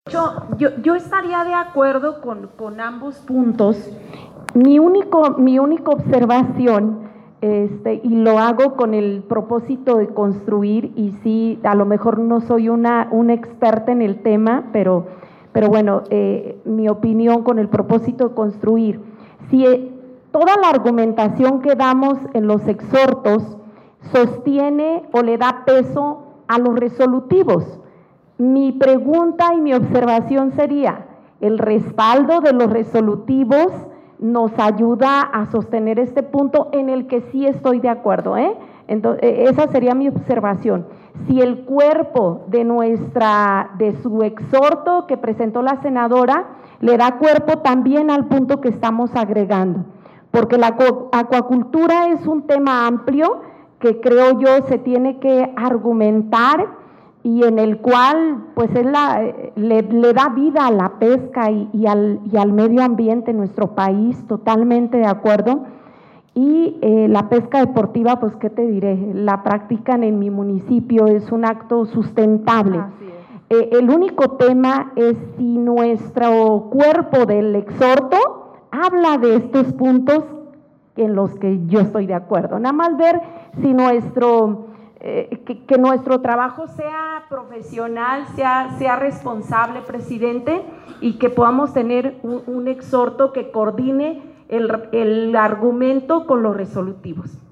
Yo estaría de acuerdo con ambos puntos. Mi única observación, y lo hago con el propósito de construir, y sí, a lo mejor no soy una experta en el tema, pero bueno, mi opinión con el propósito de construir. Si toda la argumentación que damos en los exhortos sostiene o le da peso a los resolutivos, mi pregunta y mi observación sería: ¿el respaldo de los resolutivos nos ayuda a sostener este punto en el que sí estoy de acuerdo? Entonces, esa sería mi observación. Si el cuerpo de su exhorto que presentó la senadora le da cuerpo también al punto que estamos agregando, porque la acuacultura es un tema amplio que creo yo se tiene que argumentar, y en el cual pues le da vida a la pesca y al medio ambiente en nuestro país, totalmente de acuerdo. Y la pesca deportiva, pues qué te diré, la practican en mi municipio, es un acto sustentable. El único tema es si nuestro cuerpo del exhorto habla de estos puntos en los que yo estoy de acuerdo. Nada más ver si que nuestro trabajo sea profesional, sea responsable, presidente, y que podamos tener un exhorto que coordine el argumento con los resolutivos.